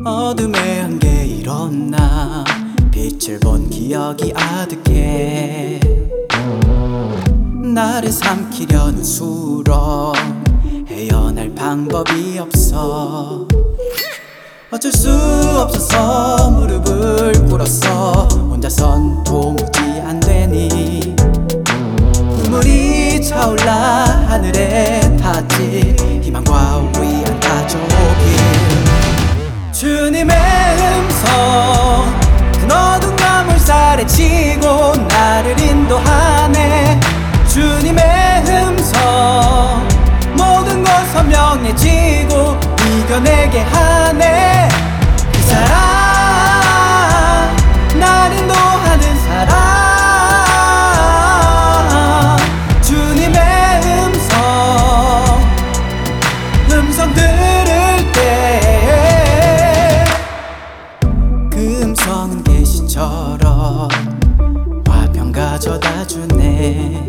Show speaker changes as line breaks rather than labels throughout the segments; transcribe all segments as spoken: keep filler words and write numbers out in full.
어둠의 한계 일어나 빛을 본 기억이 아득해. 나를 삼키려는 수렁 헤어날 방법이 없어. 어쩔 수 없어서 무릎을 꿇었어. 혼자선 도무지 안 되니 눈물이 차올라 하늘에 닿지. 희망과 위안 가져오길. 주님의 음성 큰 어둠 가물살에 치고 나를 인도하네. 주님의 음성 모든 것 선명해지고 이겨내게 하네. 그 사랑 날 인도하는 사랑. 주님의 음성 음성 들을 때 그 음성은 계시처럼 화평 가져다 주네.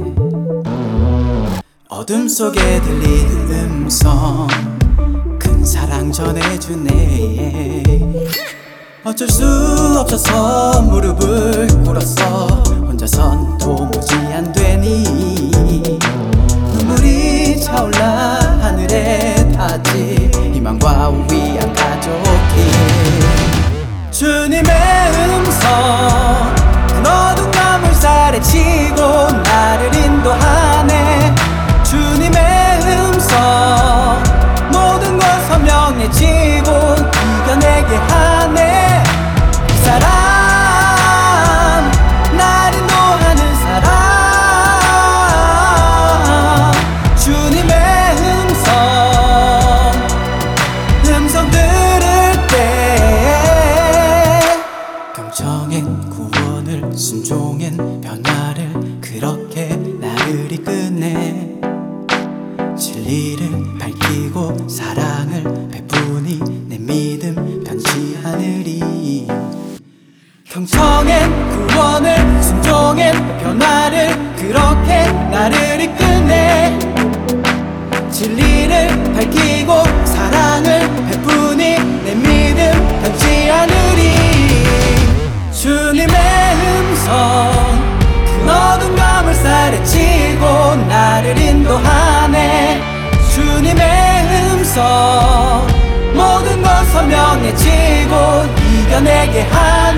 어둠 속에 들리는 음성 큰 사랑 전해주네. 어쩔 수 없어서 무릎을 꿇었어. 혼자선 도무지 안 되니 눈물이 차올라 하늘에 닿지. 희망과 위안 가져오길. 주님의 음성 큰 어둠 가물살에 치고 나를 인도하네. 주님의 음성 모든 것 선명해지고 이겨내게 하네. 그 사랑 날 인도하는 사랑. 주님의 음성 음성 들을 때 경청엔 구원을 순종엔 변화를 그렇게 나를 이끄네. 진리를 밝히고 사랑을 베푸니 내 믿음 변치 않으리. 경청엔 구원을 순종엔 변화를 그렇게 나를 이끄네. 진리를 밝히고 사랑을 베푸니 내 믿음 변치 않으리. 주님의 음성 큰 어둠 가물살에 치고 나를 인도하네. 주님의 음성 모든 것 선명해지고 이겨내게 하네.